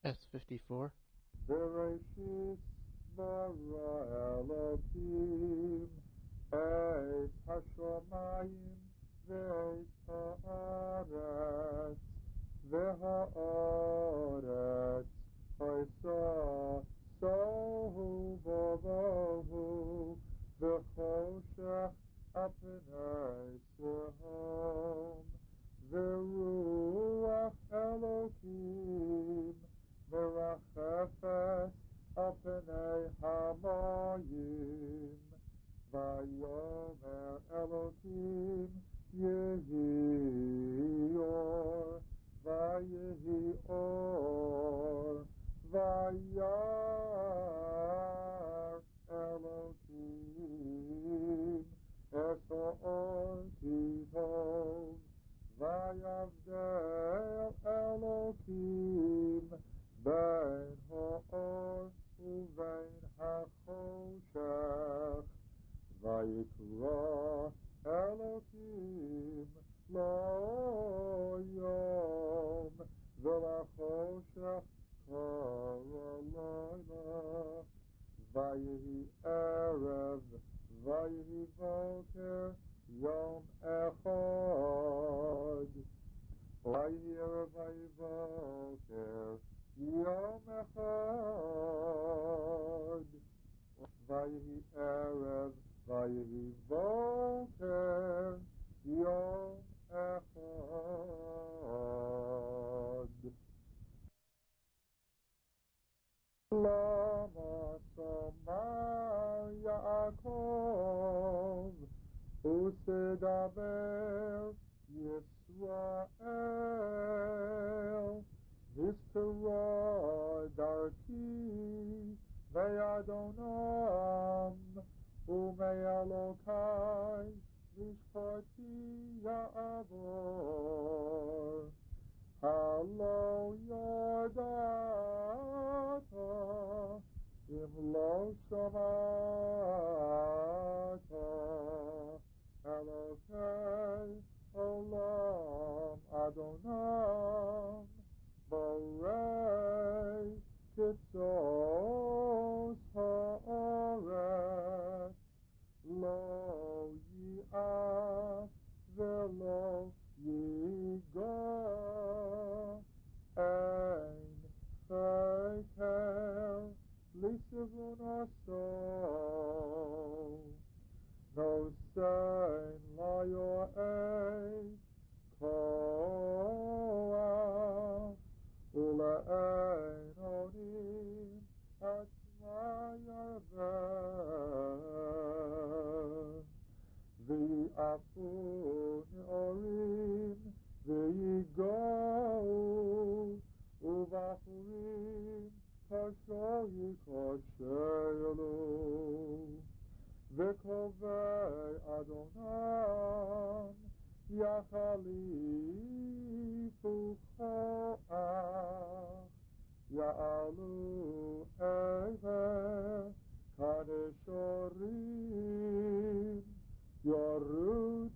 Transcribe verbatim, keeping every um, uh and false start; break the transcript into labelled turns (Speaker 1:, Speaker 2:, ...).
Speaker 1: S fifty-four.
Speaker 2: Bereshis bara Elokim es hashamayim ve'es haaretz ve'haaretz ha'isa sohu bovohu ve'choshech apnei sehom ve'ruach Elokim merachefes apnei hamayim vayomer Elokim yehi or vayehi or vayar Elokim es ha'or kitov vayavdel Elokim ben ha'or uvein hachoshech vayikra Elokim lo yom v'lachoshech kara layla vayehi erev vayehi boker yom echad vayehi erev vayehi boker yom echad vayehi erev vayehi boker yom echad. Lama somar Yaakov usedaber Yisrael Vistara darki ve'adonam u'me'elokai mishpati ya'avor halo yodata im lo shamata Elokei olam adonam borei kitzos ha'aretz lo yi'af ve'lo yiga ein cheker lisivun aso no sein la yo'ei koach ule'ein onim atzma yarven v'yi'afu ne'orim v'yigou u'vachurim kasho yikoshelu v'kovei Adonam yachalifu choach ya'alu ever kadeshorim yorut